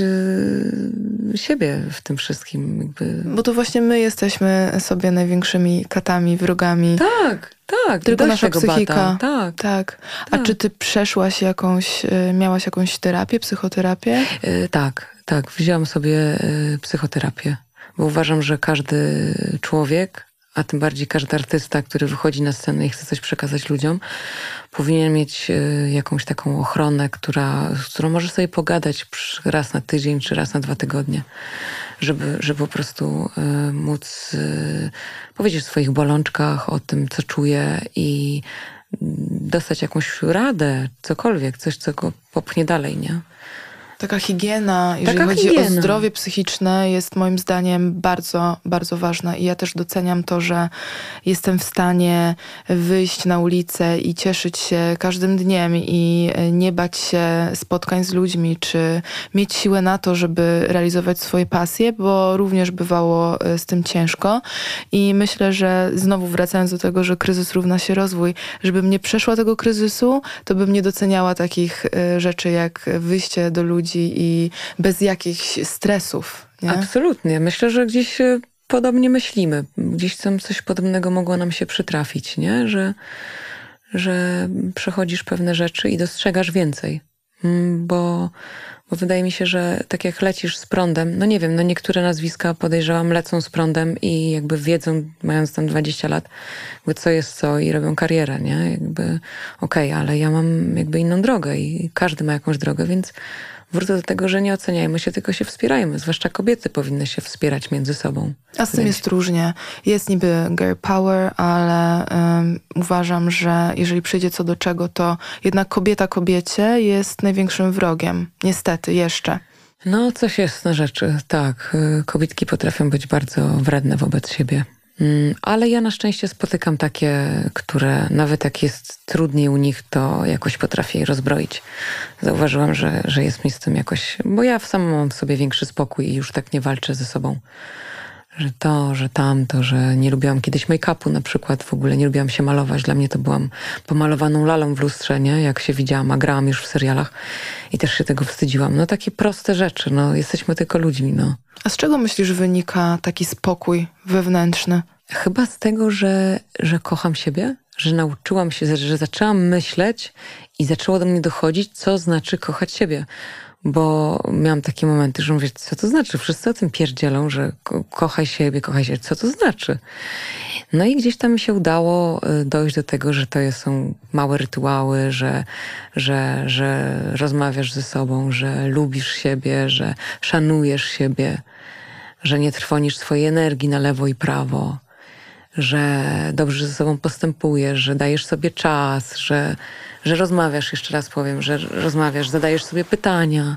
siebie w tym wszystkim. Jakby. Bo to właśnie my jesteśmy sobie największymi katami, wrogami. Tak, tak. Tylko nasza psychika. Bata. Tak. A czy ty przeszłaś miałaś jakąś terapię, psychoterapię? Tak. Wzięłam sobie psychoterapię. Bo uważam, że każdy człowiek, a tym bardziej każdy artysta, który wychodzi na scenę i chce coś przekazać ludziom, powinien mieć jakąś taką ochronę, z którą może sobie pogadać raz na tydzień, czy raz na 2 tygodnie, żeby po prostu móc powiedzieć o swoich bolączkach, o tym, co czuje i dostać jakąś radę, cokolwiek, coś, co go popchnie dalej, nie? Taka higiena, jeżeli chodzi o zdrowie psychiczne, jest moim zdaniem bardzo, bardzo ważna. I ja też doceniam to, że jestem w stanie wyjść na ulicę i cieszyć się każdym dniem i nie bać się spotkań z ludźmi, czy mieć siłę na to, żeby realizować swoje pasje, bo również bywało z tym ciężko. I myślę, że znowu wracając do tego, że kryzys równa się rozwój, żebym nie przeszła tego kryzysu, to bym nie doceniała takich rzeczy jak wyjście do ludzi i bez jakichś stresów. Nie? Absolutnie. Myślę, że gdzieś podobnie myślimy. Gdzieś tam coś podobnego mogło nam się przytrafić, nie? Że przechodzisz pewne rzeczy i dostrzegasz więcej. Bo wydaje mi się, że tak jak lecisz z prądem, no nie wiem, no niektóre nazwiska podejrzewam lecą z prądem i jakby wiedzą, mając tam 20 lat, jakby co jest co i robią karierę, nie? Jakby okej, ale ja mam jakby inną drogę i każdy ma jakąś drogę, więc wrócę do tego, że nie oceniajmy się, tylko się wspierajmy. Zwłaszcza kobiety powinny się wspierać między sobą. A z tym jest różnie. Jest niby girl power, ale uważam, że jeżeli przyjdzie co do czego, to jednak kobieta kobiecie jest największym wrogiem. Niestety, jeszcze. No, coś jest na rzeczy. Tak, kobietki potrafią być bardzo wredne wobec siebie. Ale ja na szczęście spotykam takie, które nawet jak jest trudniej u nich, to jakoś potrafię je rozbroić. Zauważyłam, że jest mi z tym jakoś... Bo ja sama mam w sobie większy spokój i już tak nie walczę ze sobą. Że to, że tamto, że nie lubiłam kiedyś make-upu na przykład, w ogóle nie lubiłam się malować. Dla mnie to byłam pomalowaną lalą w lustrze, nie? Jak się widziałam, a grałam już w serialach i też się tego wstydziłam. No takie proste rzeczy, no jesteśmy tylko ludźmi, no. A z czego myślisz wynika taki spokój wewnętrzny? Chyba z tego, że kocham siebie, że nauczyłam się, że zaczęłam myśleć i zaczęło do mnie dochodzić, co znaczy kochać siebie. Bo miałam takie momenty, że mówię, co to znaczy? Wszyscy o tym pierdzielą, że kochaj siebie, co to znaczy? No i gdzieś tam mi się udało dojść do tego, że to są małe rytuały, że rozmawiasz ze sobą, że lubisz siebie, że szanujesz siebie, że nie trwonisz swojej energii na lewo i prawo, że dobrze ze sobą postępujesz, że dajesz sobie czas, że rozmawiasz, jeszcze raz powiem, że rozmawiasz, zadajesz sobie pytania.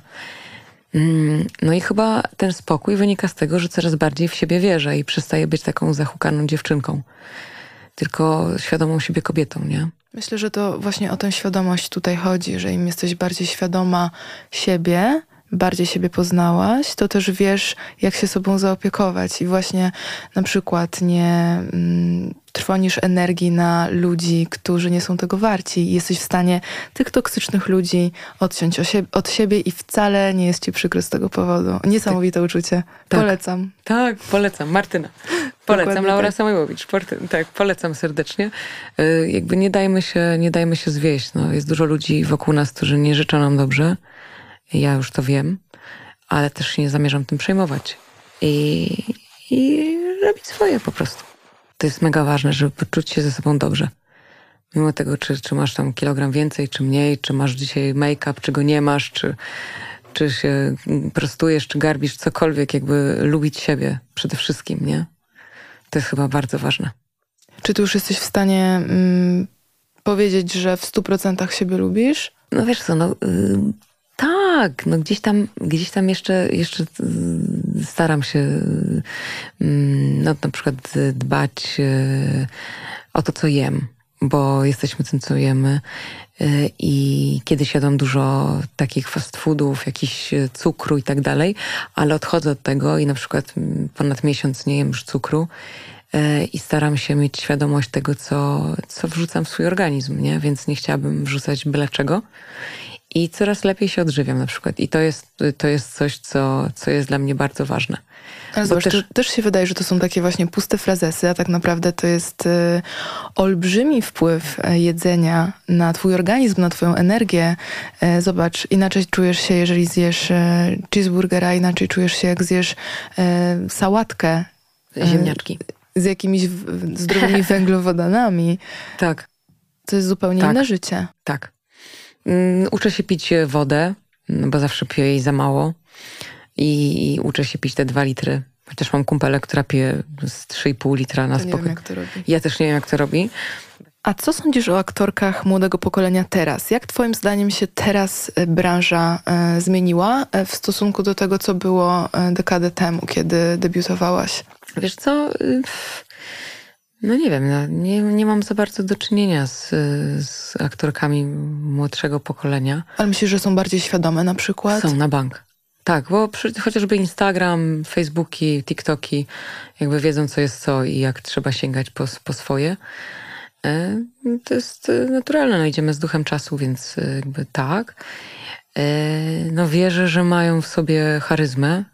No i chyba ten spokój wynika z tego, że coraz bardziej w siebie wierzę i przestaję być taką zahukaną dziewczynką, tylko świadomą siebie kobietą, nie? Myślę, że to właśnie o tę świadomość tutaj chodzi, że im jesteś bardziej świadoma siebie, bardziej siebie poznałaś, to też wiesz, jak się sobą zaopiekować i właśnie na przykład nie trwonisz energii na ludzi, którzy nie są tego warci i jesteś w stanie tych toksycznych ludzi odciąć od siebie i wcale nie jest ci przykro z tego powodu. Niesamowite uczucie. Tak. Polecam. Tak, polecam. Martyna. Polecam. Dokładnie Laura tak. Samojłowicz. Tak, polecam serdecznie. Jakby nie dajmy się zwieść. No, jest dużo ludzi wokół nas, którzy nie życzą nam dobrze. Ja już to wiem, ale też się nie zamierzam tym przejmować. I robić swoje po prostu. To jest mega ważne, żeby poczuć się ze sobą dobrze. Mimo tego, czy masz tam kilogram więcej, czy mniej, czy masz dzisiaj make-up, czy go nie masz, czy się prostujesz, czy garbisz, cokolwiek, jakby lubić siebie przede wszystkim, nie? To jest chyba bardzo ważne. Czy ty już jesteś w stanie powiedzieć, że w 100% siebie lubisz? No wiesz co, tak, no gdzieś tam jeszcze staram się no na przykład dbać o to, co jem, bo jesteśmy tym, co jemy. I kiedyś jadłam dużo takich fast foodów, jakiś cukru i tak dalej, ale odchodzę od tego i na przykład ponad miesiąc nie jem już cukru i staram się mieć świadomość tego, co wrzucam w swój organizm, nie? Więc nie chciałabym wrzucać byle czego. I coraz lepiej się odżywiam na przykład. I to jest coś, co jest dla mnie bardzo ważne. Ale zobacz, też się wydaje, że to są takie właśnie puste frazesy, a tak naprawdę to jest olbrzymi wpływ jedzenia na twój organizm, na twoją energię. Zobacz, inaczej czujesz się, jeżeli zjesz cheeseburgera, inaczej czujesz się, jak zjesz sałatkę. Ziemniaczki. Z jakimiś zdrowymi węglowodanami. Tak. To jest zupełnie inne życie. Tak. Uczę się pić wodę, bo zawsze piję jej za mało. I uczę się pić te 2 litry. Chociaż mam kumpelę, która pije z 3,5 litra na spokój. Nie wiem, jak to robi. Ja też nie wiem, jak to robi. A co sądzisz o aktorkach młodego pokolenia teraz? Jak twoim zdaniem się teraz branża zmieniła w stosunku do tego, co było dekadę temu, kiedy debiutowałaś? Wiesz co? No nie wiem, nie mam za bardzo do czynienia z aktorkami młodszego pokolenia. Ale myślisz, że są bardziej świadome na przykład? Są na bank. Tak, bo chociażby Instagram, Facebooki, TikToki jakby wiedzą, co jest co i jak trzeba sięgać po swoje. To jest naturalne, no idziemy z duchem czasu, więc jakby tak. No wierzę, że mają w sobie charyzmę,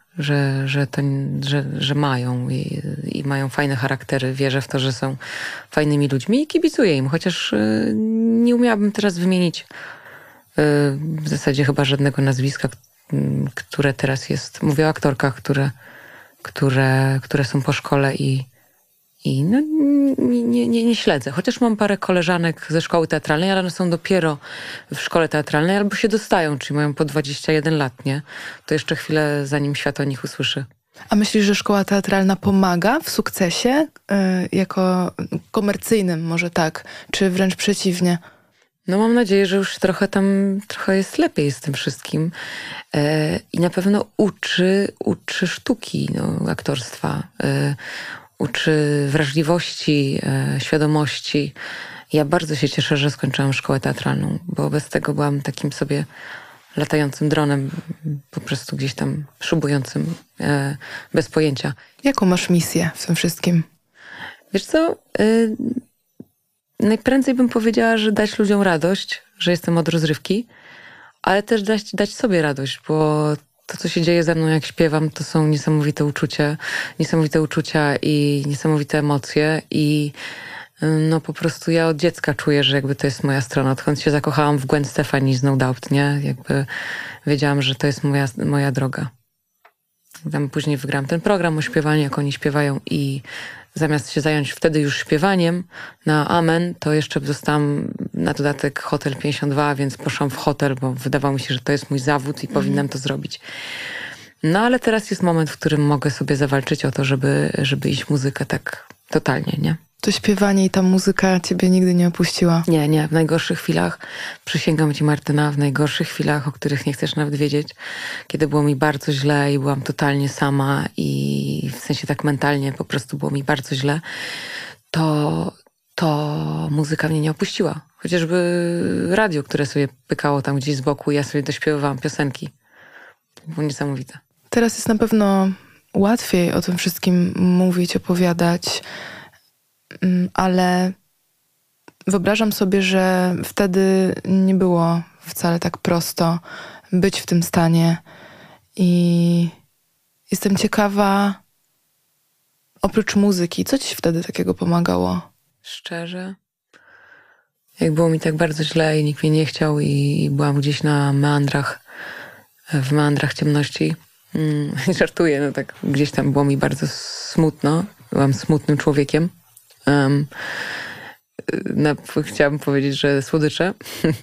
że mają i mają fajne charaktery. Wierzę w to, że są fajnymi ludźmi i kibicuję im, chociaż nie umiałabym teraz wymienić w zasadzie chyba żadnego nazwiska, które teraz jest. Mówię o aktorkach, które są po szkole i no, nie śledzę. Chociaż mam parę koleżanek ze szkoły teatralnej, ale one są dopiero w szkole teatralnej albo się dostają, czyli mają po 21 lat, nie? To jeszcze chwilę, zanim świat o nich usłyszy. A myślisz, że szkoła teatralna pomaga w sukcesie jako komercyjnym, może tak, czy wręcz przeciwnie? No mam nadzieję, że już trochę jest lepiej z tym wszystkim. I na pewno uczy sztuki, no, aktorstwa. Uczy wrażliwości, świadomości. Ja bardzo się cieszę, że skończyłam szkołę teatralną, bo bez tego byłam takim sobie latającym dronem, po prostu gdzieś tam szubującym, bez pojęcia. Jaką masz misję w tym wszystkim? Wiesz co? Najprędzej bym powiedziała, że dać ludziom radość, że jestem od rozrywki, ale też dać sobie radość, bo to, co się dzieje ze mną, jak śpiewam, to są niesamowite uczucia i niesamowite emocje i no po prostu ja od dziecka czuję, że jakby to jest moja strona. Odkąd się zakochałam w Gwen Stefani z No Doubt, nie? Jakby wiedziałam, że to jest moja droga. Tam później wygrałam ten program o śpiewaniu, jak oni śpiewają i zamiast się zająć wtedy już śpiewaniem na Amen, to jeszcze dostałam na dodatek Hotel 52, więc poszłam w hotel, bo wydawało mi się, że to jest mój zawód i powinnam to zrobić. No ale teraz jest moment, w którym mogę sobie zawalczyć o to, żeby iść w muzykę tak totalnie, nie? To śpiewanie i ta muzyka ciebie nigdy nie opuściła? Nie. W najgorszych chwilach, przysięgam ci Martyna, w najgorszych chwilach, o których nie chcesz nawet wiedzieć, kiedy było mi bardzo źle i byłam totalnie sama i w sensie tak mentalnie po prostu było mi bardzo źle, to muzyka mnie nie opuściła. Chociażby radio, które sobie pykało tam gdzieś z boku, ja sobie dośpiewywałam piosenki. było niesamowite. Teraz jest na pewno łatwiej o tym wszystkim mówić, opowiadać, ale wyobrażam sobie, że wtedy nie było wcale tak prosto być w tym stanie i jestem ciekawa, oprócz muzyki, co ci wtedy takiego pomagało? Szczerze, jak było mi tak bardzo źle i nikt mnie nie chciał i byłam gdzieś na meandrach, w meandrach ciemności. Żartuję, no tak gdzieś tam było mi bardzo smutno. Byłam smutnym człowiekiem. Chciałabym powiedzieć, że słodycze,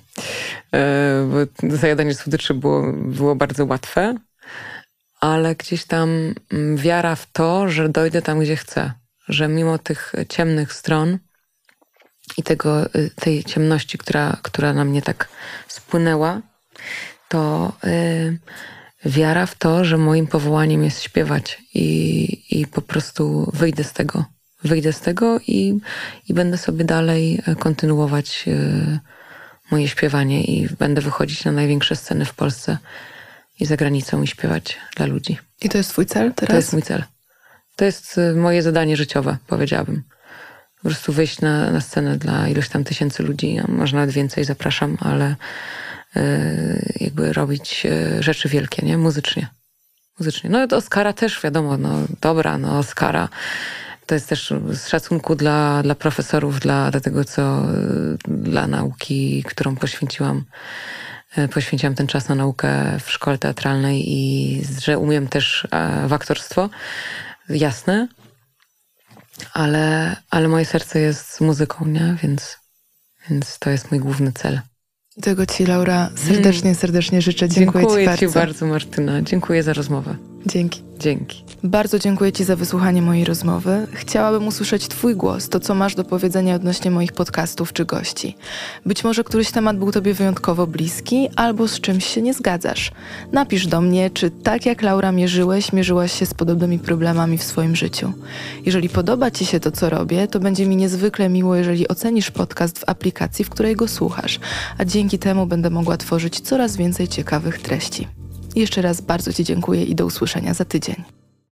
bo zajadanie słodyczy było bardzo łatwe, ale gdzieś tam wiara w to, że dojdę tam, gdzie chcę. Że mimo tych ciemnych stron i tej ciemności, która na mnie tak spłynęła, to wiara w to, że moim powołaniem jest śpiewać i po prostu wyjdę z tego i będę sobie dalej kontynuować moje śpiewanie i będę wychodzić na największe sceny w Polsce i za granicą i śpiewać dla ludzi. I to jest twój cel teraz? To jest mój cel. To jest moje zadanie życiowe, powiedziałabym. Po prostu wyjść na scenę dla iluś tam tysięcy ludzi, a może nawet więcej, zapraszam, ale jakby robić rzeczy wielkie, nie? Muzycznie. No to Oscara też, wiadomo, Oscara. To jest też z szacunku dla profesorów, dla tego, dla nauki, którą poświęciłam ten czas na naukę w szkole teatralnej i że umiem też w aktorstwo. Jasne, ale moje serce jest z muzyką, nie? Więc to jest mój główny cel. Tego ci, Laura, serdecznie życzę. Dziękuję ci bardzo. Ci bardzo, Martyna. Dziękuję za rozmowę. Dzięki. Dzięki. Bardzo dziękuję Ci za wysłuchanie mojej rozmowy. Chciałabym usłyszeć Twój głos, to co masz do powiedzenia odnośnie moich podcastów czy gości. Być może któryś temat był Tobie wyjątkowo bliski, albo z czymś się nie zgadzasz. Napisz do mnie, czy tak jak Laura mierzyłaś się z podobnymi problemami w swoim życiu. Jeżeli podoba Ci się to, co robię, to będzie mi niezwykle miło, jeżeli ocenisz podcast w aplikacji, w której go słuchasz, a dzięki temu będę mogła tworzyć coraz więcej ciekawych treści. Jeszcze raz bardzo Ci dziękuję i do usłyszenia za tydzień.